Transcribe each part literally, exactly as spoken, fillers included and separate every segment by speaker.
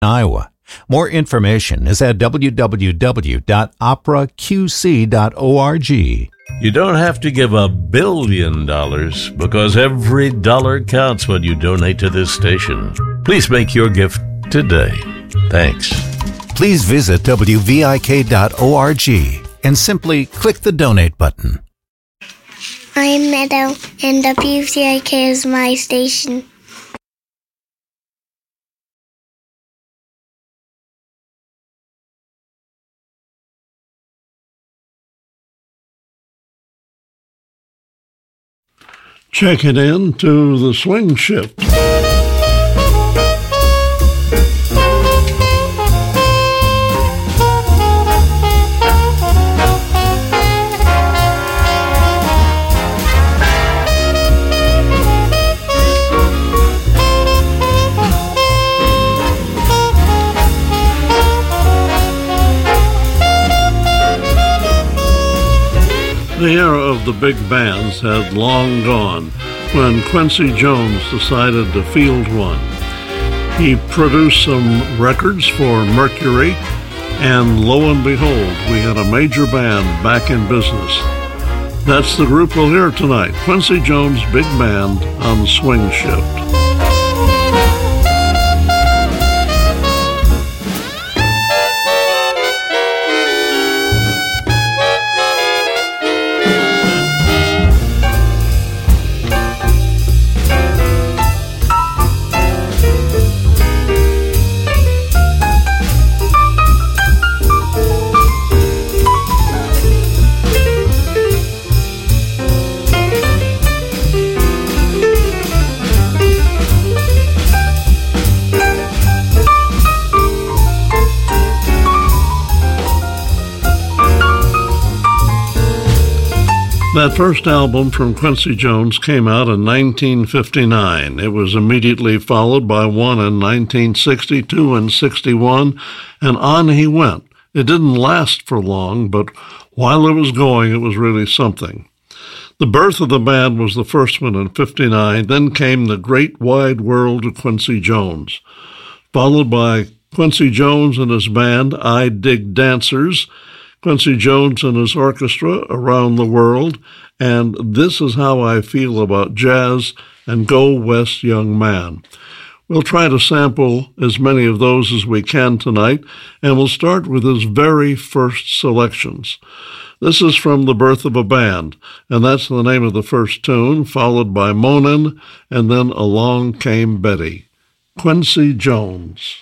Speaker 1: Iowa. More information is at w w w dot opera q c dot org.
Speaker 2: You don't have to give a billion dollars because every dollar counts when you donate to this station. Please make your gift today. Thanks.
Speaker 1: Please visit w v i k dot org and simply click the donate button.
Speaker 3: I'm Meadow, and W V I K is my station.
Speaker 4: Check it in to the swing shift. The era of the big bands had long gone when Quincy Jones decided to field one. He produced some records for Mercury, and lo and behold, we had a major band back in business. That's the group we'll hear tonight, Quincy Jones Big Band on Swing Shift. That first album from Quincy Jones came out in nineteen fifty-nine. It was immediately followed by one in nineteen sixty-two and sixty-one, and on he went. It didn't last for long, but while it was going, it was really something. The birth of the band was the first one in fifty-nine, then came The Great Wide World of Quincy Jones, followed by Quincy Jones and his band, I Dig Dancers, Quincy Jones and his orchestra, Around the World, and This Is How I Feel About Jazz, and Go West Young Man. We'll try to sample as many of those as we can tonight, and we'll start with his very first selections. This is from The Birth of a Band, and that's the name of the first tune, followed by Moanin', and then Along Came Betty. Quincy Jones.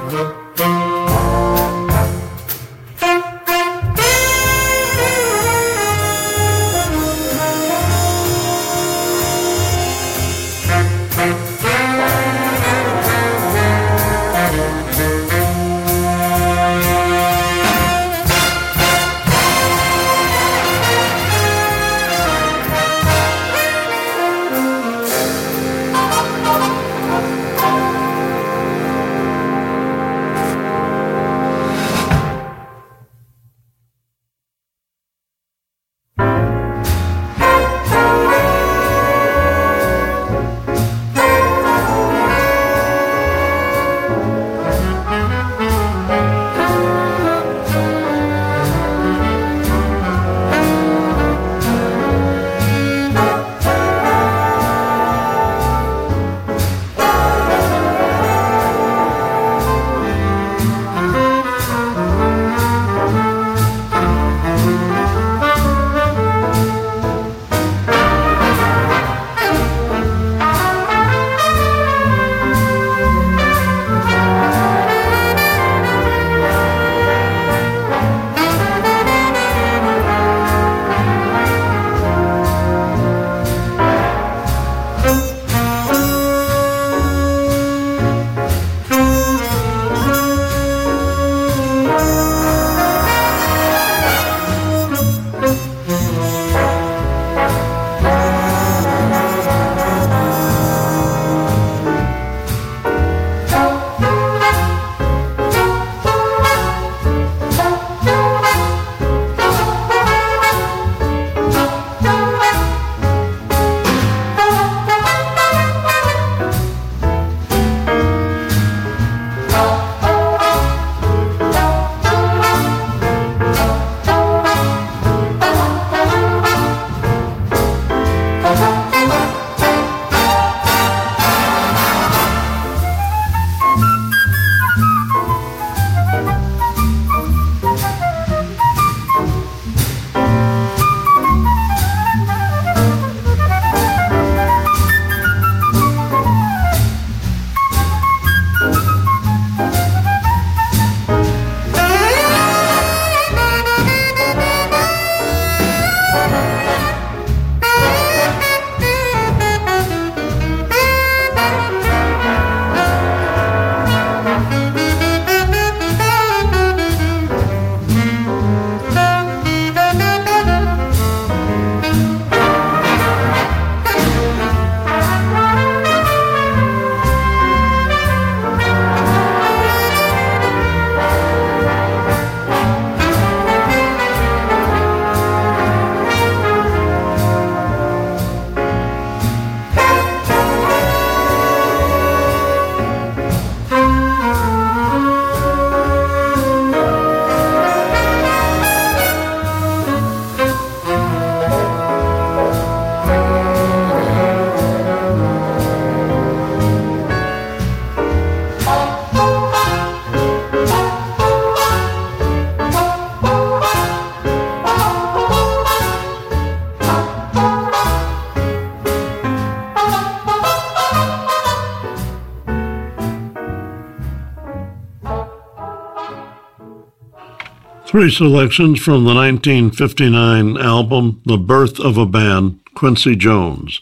Speaker 4: Three selections from the nineteen fifty-nine album, The Birth of a Band, Quincy Jones.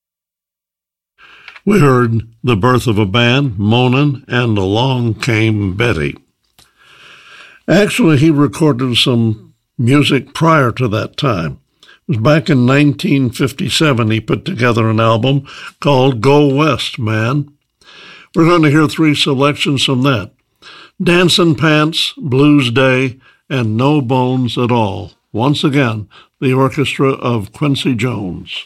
Speaker 4: We heard The Birth of a Band, Moanin', and Along Came Betty. Actually, he recorded some music prior to that time. It was back in nineteen fifty-seven he put together an album called Go West, Man. We're going to hear three selections from that. Dancin' Pants, Blues Day, and No Bones at All. Once again, the orchestra of Quincy Jones.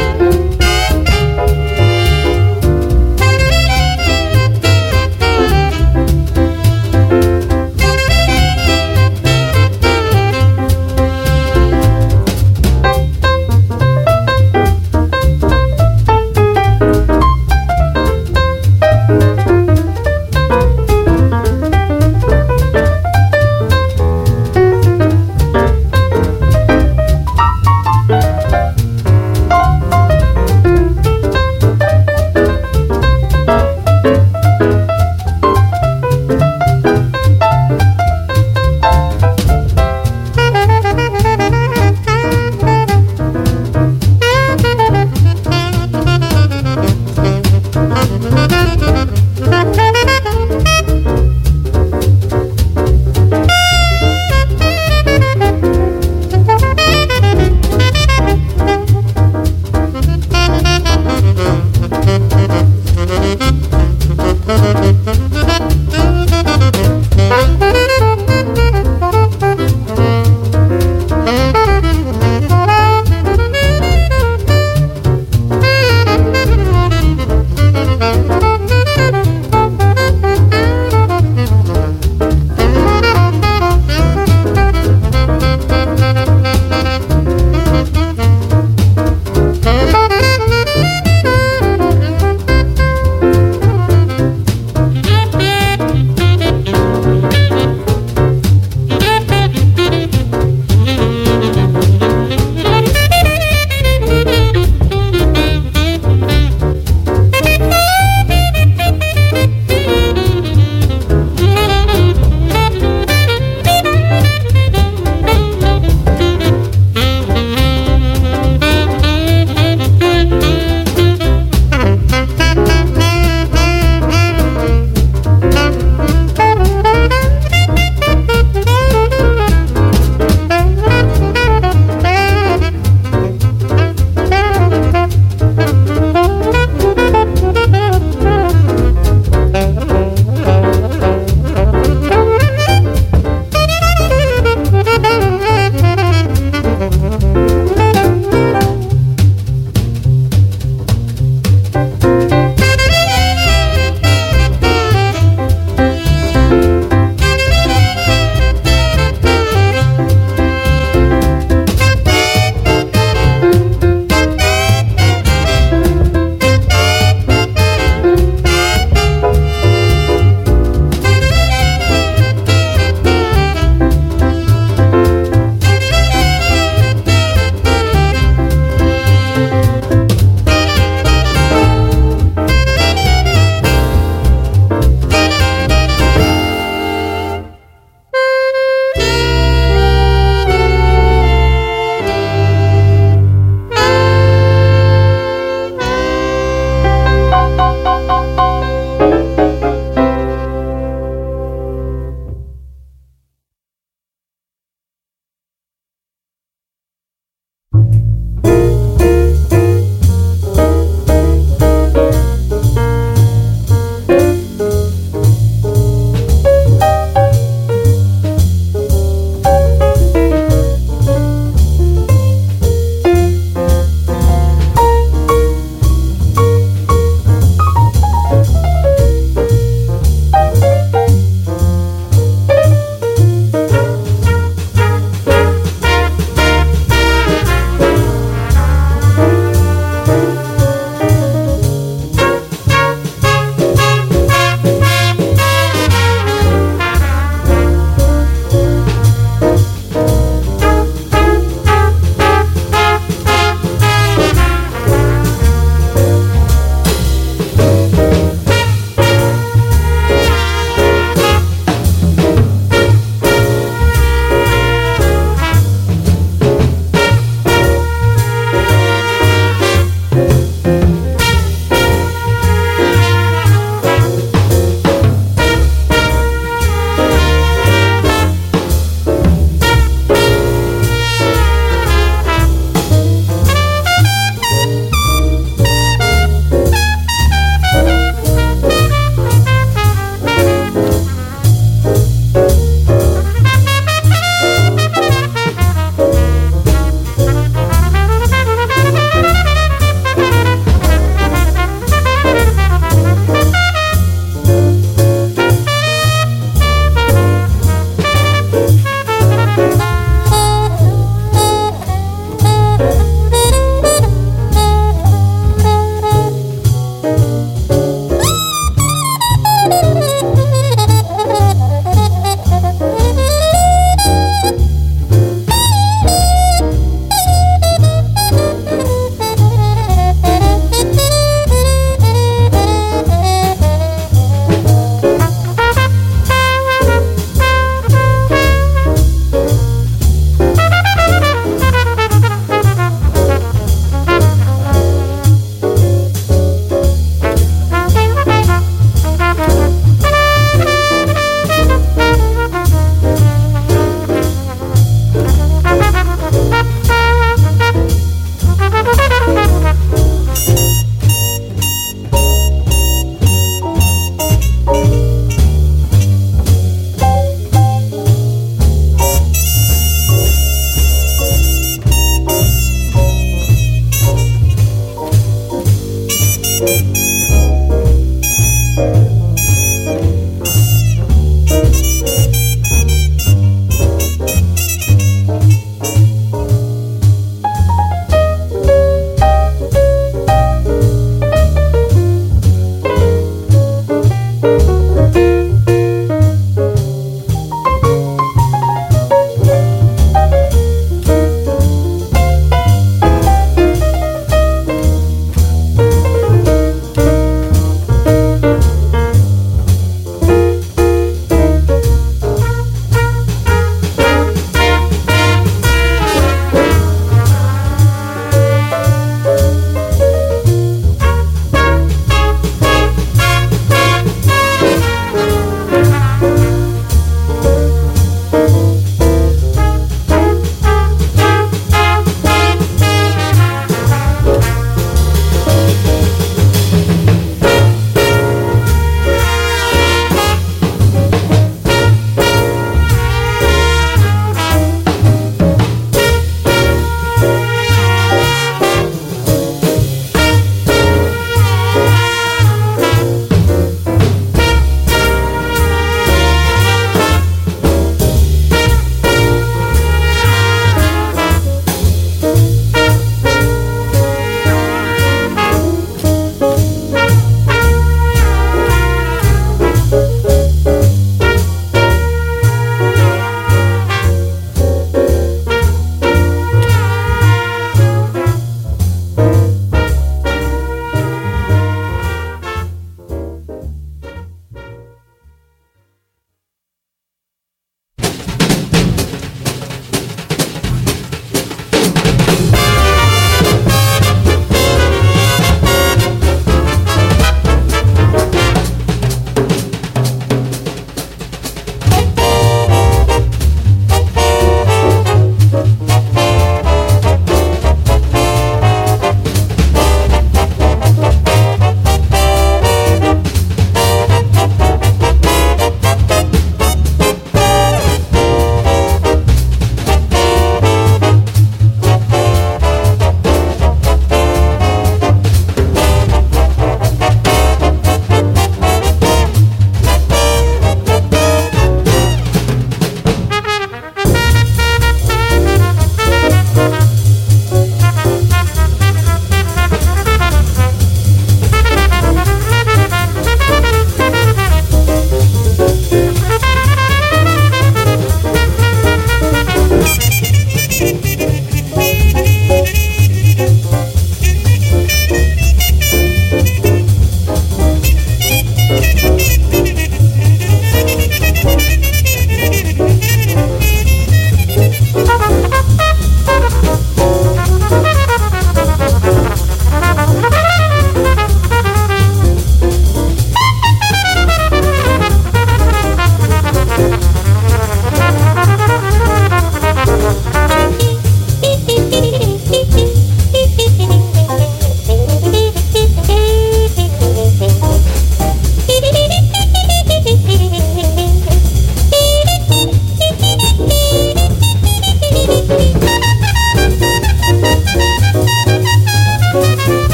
Speaker 3: Thank you.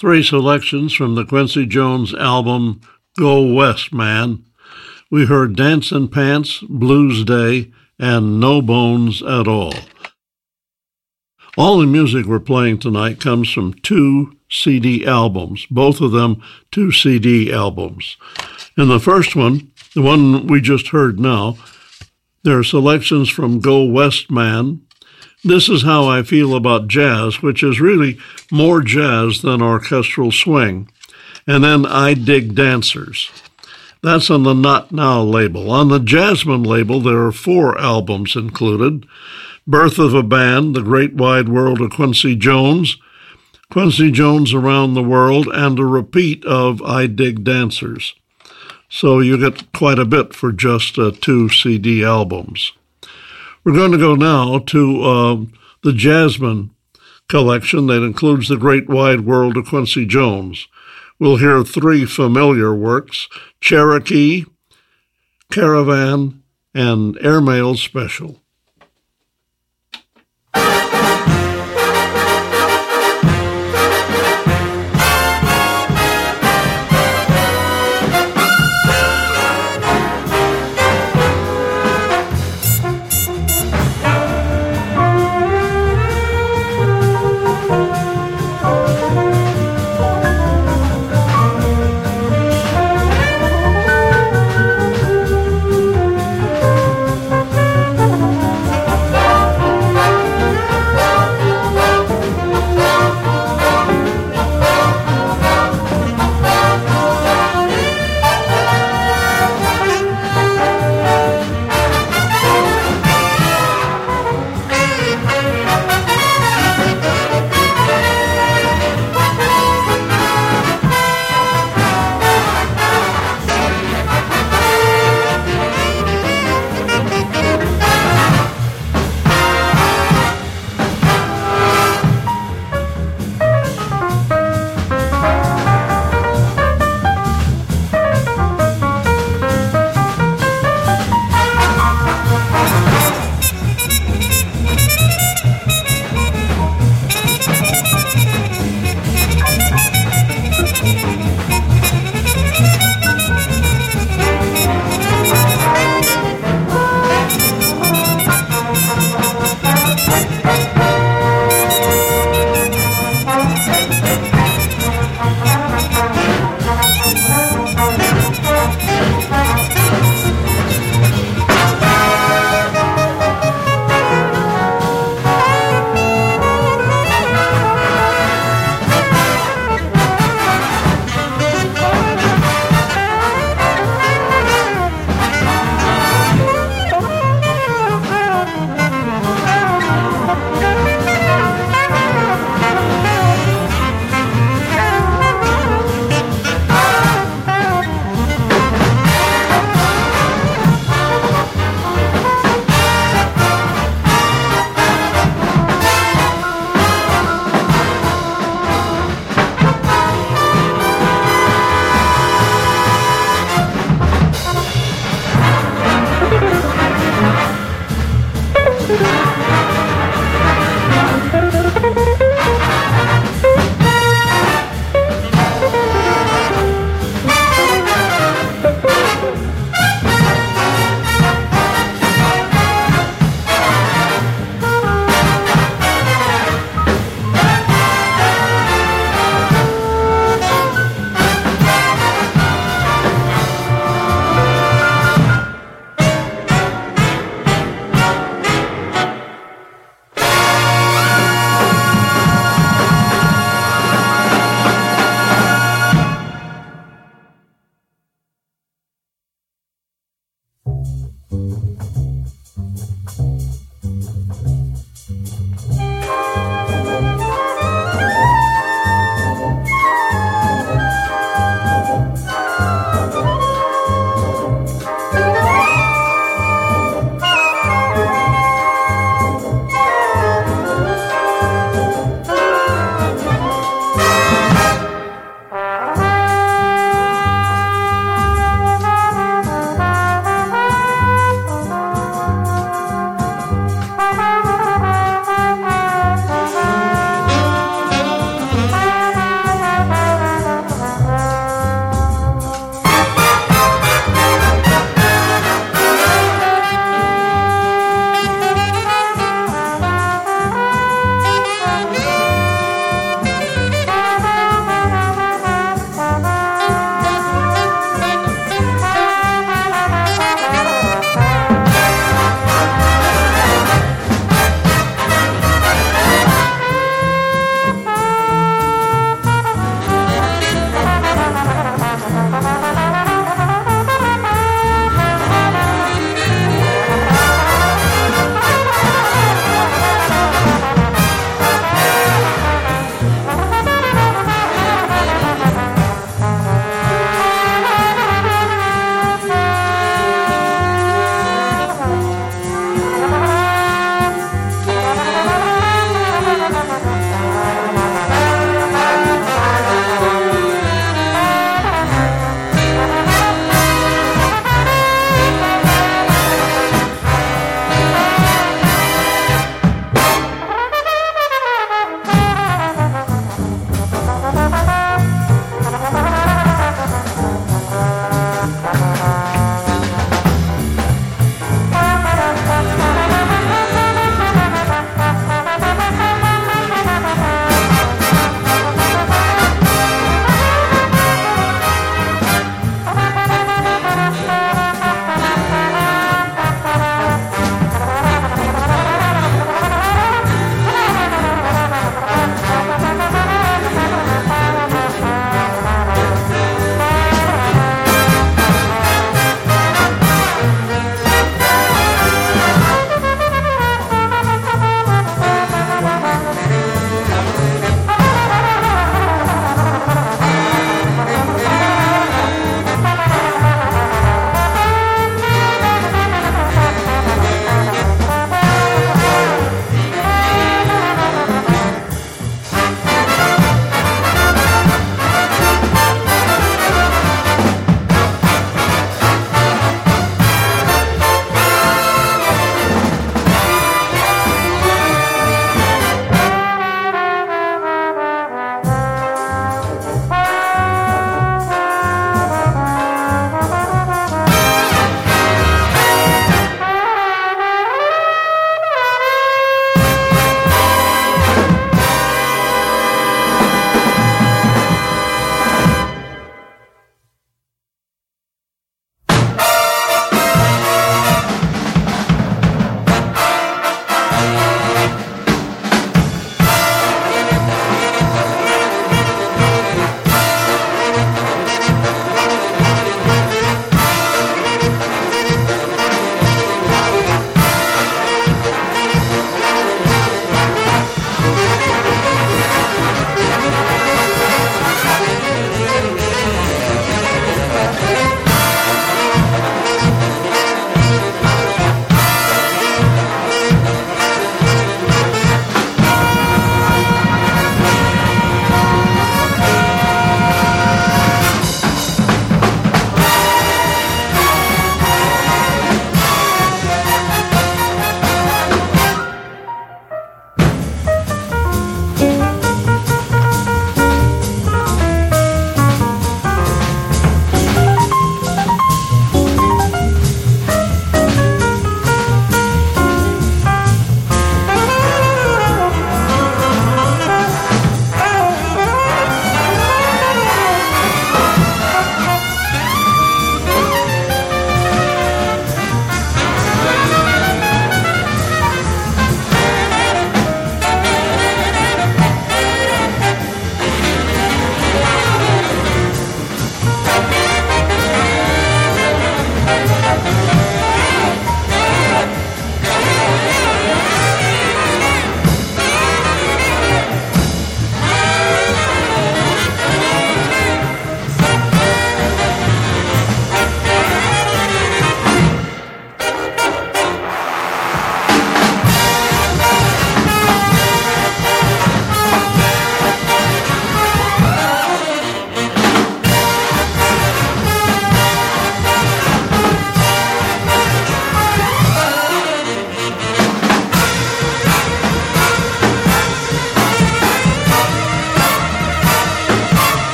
Speaker 4: three selections from the Quincy Jones album Go West Man. We heard Dancin' Pants, Blues Day, and No Bones at All. All the music we're playing tonight comes from two C D albums, both of them two C D albums. In the first one, the one we just heard now, there are selections from Go West Man. This is How I Feel About Jazz, which is really more jazz than orchestral swing. And then I Dig Dancers. That's on the Not Now label. On the Jasmine label, there are four albums included: Birth of a Band, The Great Wide World of Quincy Jones, Quincy Jones Around the World, and a repeat of I Dig Dancers. So you get quite a bit for just uh, two C D albums. We're going to go now to uh, the Jasmine collection that includes The Great Wide World of Quincy Jones. We'll hear three familiar works: Cherokee, Caravan, and Airmail Special.
Speaker 5: Thank you.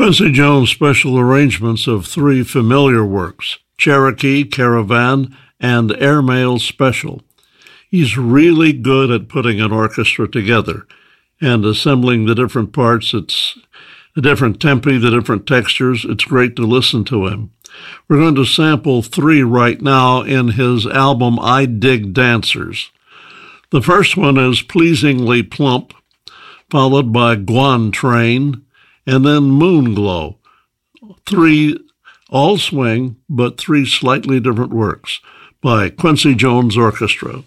Speaker 4: Quincy Jones' special arrangements of three familiar works, Cherokee, Caravan, and Airmail Special. He's really good at putting an orchestra together and assembling the different parts. It's the different tempi, the different textures. It's great to listen to him. We're going to sample three right now in his album, I Dig Dancers. The first one is Pleasingly Plump, followed by Guan Train, and then Moon Glow. Three all swing, but three slightly different works by Quincy Jones Orchestra.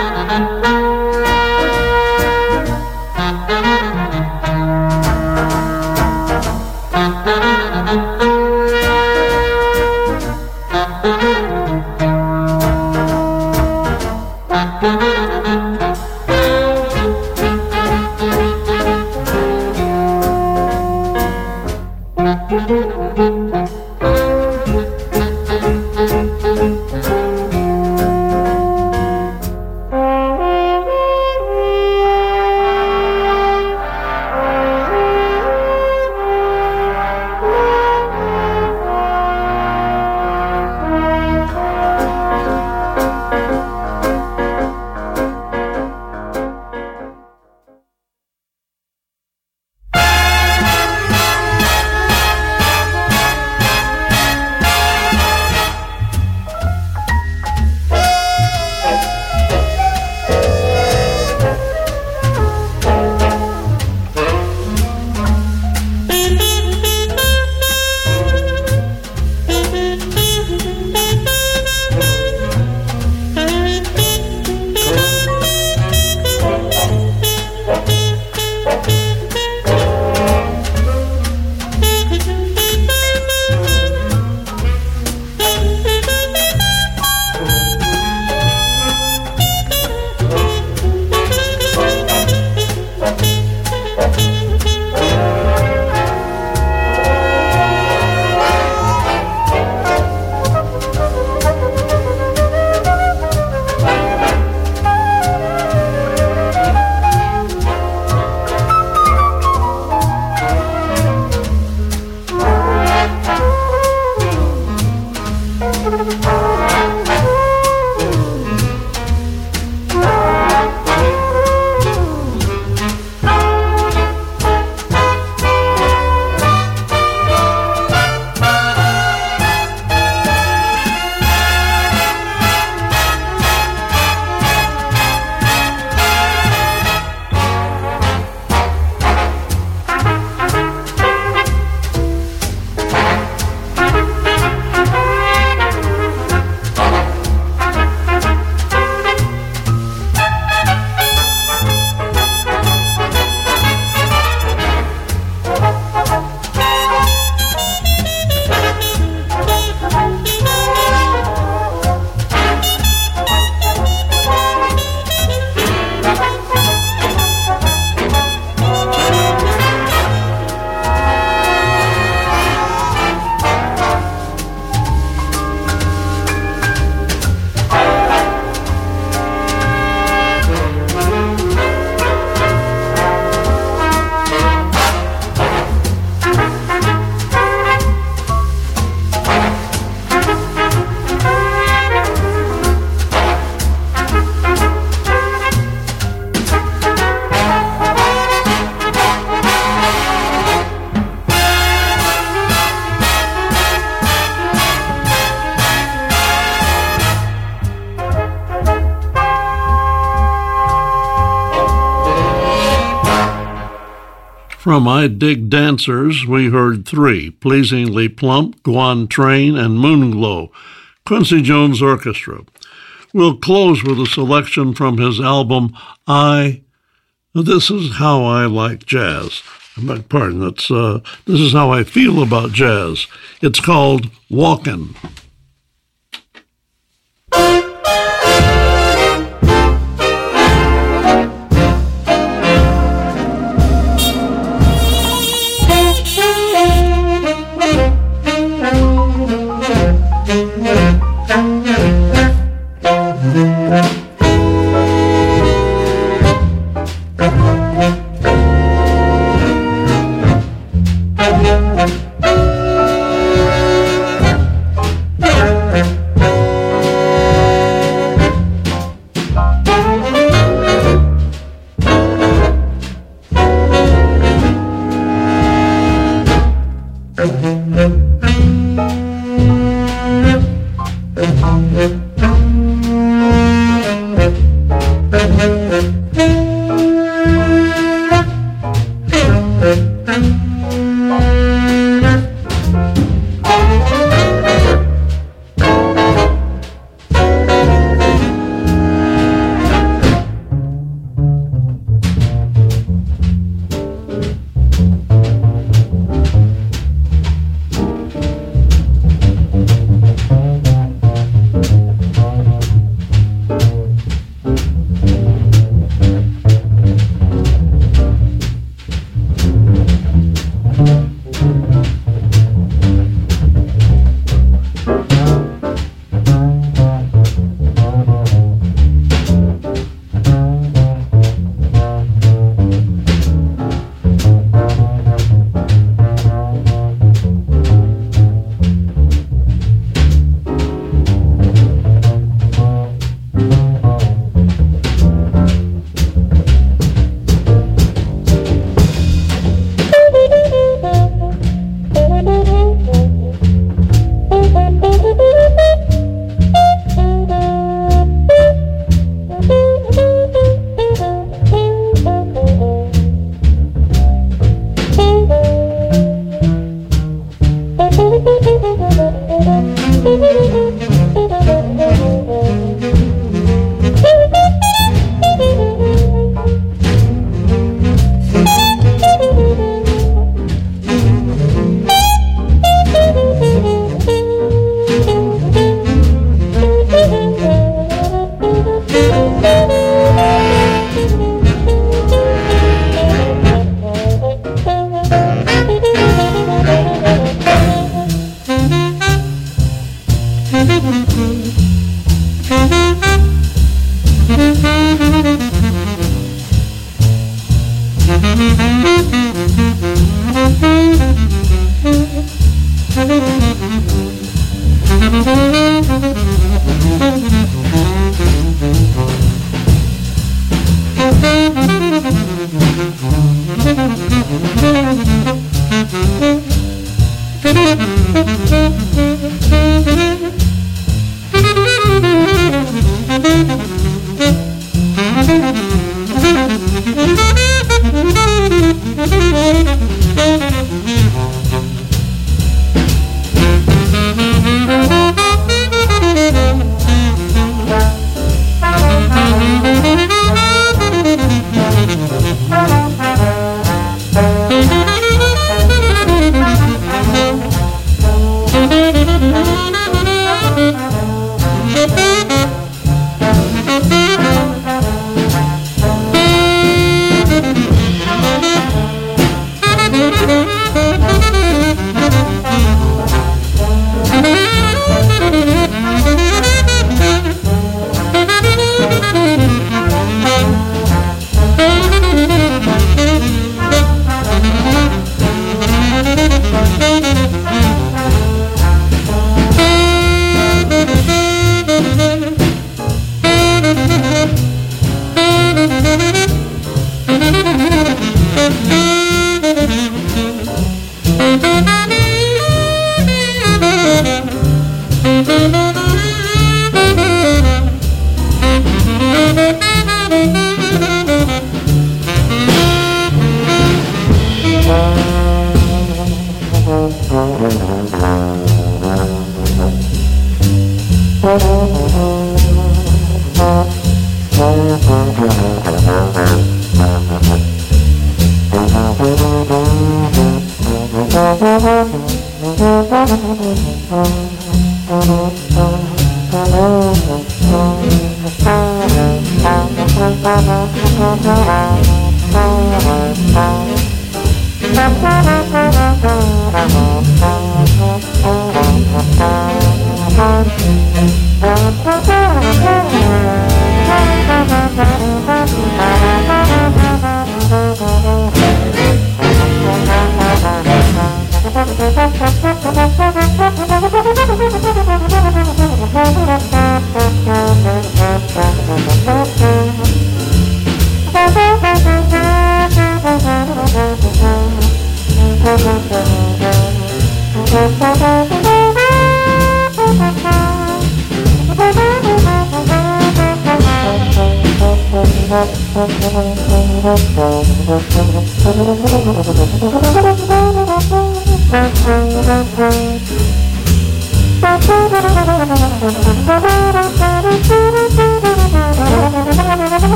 Speaker 4: From I Dig Dancers, we heard three, Pleasingly Plump, Guan Train, and Moonglow, Quincy Jones Orchestra. We'll close with a selection from his album, I... This Is How I Like Jazz. I beg pardon, it's, uh, This Is How I Feel About Jazz. It's called Walkin'.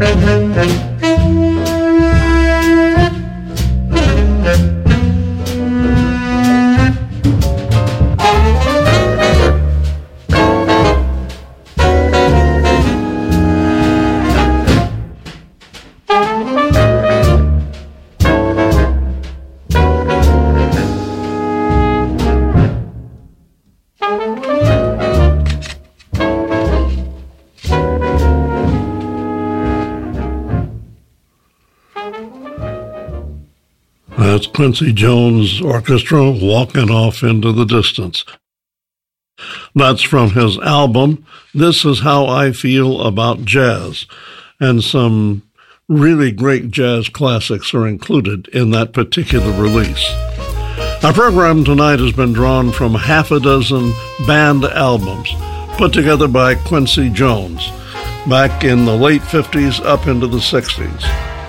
Speaker 4: That's Quincy Jones Orchestra walking off into the distance. That's from his album, This Is How I Feel About Jazz, and some really great jazz classics are included in that particular release. Our program tonight has been drawn from half a dozen band albums put together by Quincy Jones back in the late fifties up into the sixties.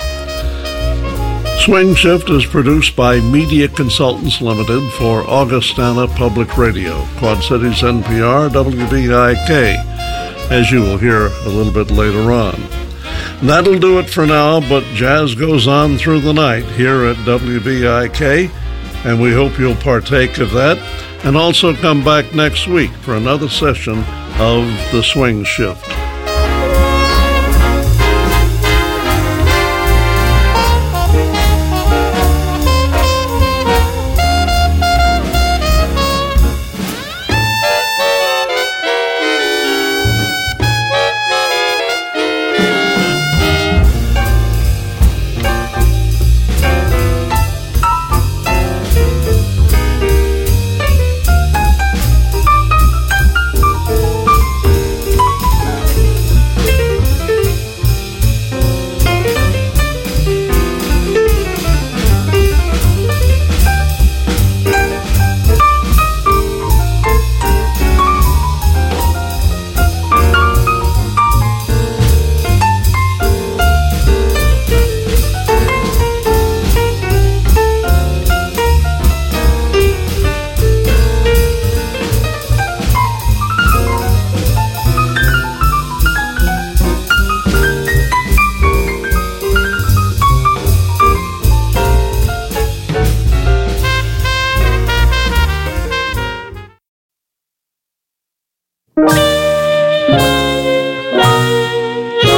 Speaker 4: Swing Shift is produced by Media Consultants Limited for Augustana Public Radio, Quad Cities N P R, W V I K, as you will hear a little bit later on. That'll do it for now, but jazz goes on through the night here at W V I K, and we hope you'll partake of that, and also come back next week for another session of The Swing Shift.